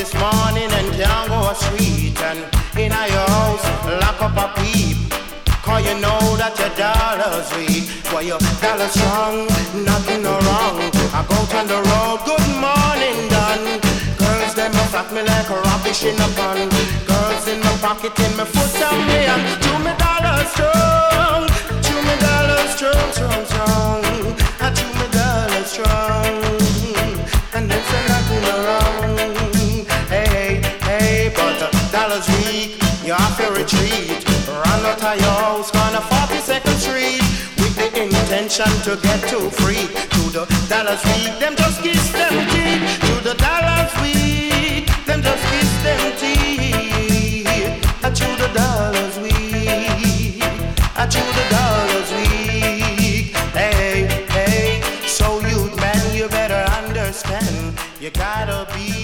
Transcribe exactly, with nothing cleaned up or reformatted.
this morning and can't go a street. And in your house, lock up a peep. Cause you know that your dollar's weak. Well, your dollar's strong, nothing no wrong. I go on the road, good morning, done. Girls, them a fuck me like a rubbish in a pond. Girls in my pocket, in my foot, and me and two me dollars strong. Two me dollars strong, strong, strong. I two me dollars strong. And then say nothing no wrong. Hey, hey, but the dollar's weak. You have to retreat. Run out of your house on a forty-second Street with the intention to get too free. To the dollars week, them just kiss them teeth. To the dollars week, them just kiss them teeth. To the dollars week, to the dollars week. Hey, hey, so youth man, you better understand. You gotta be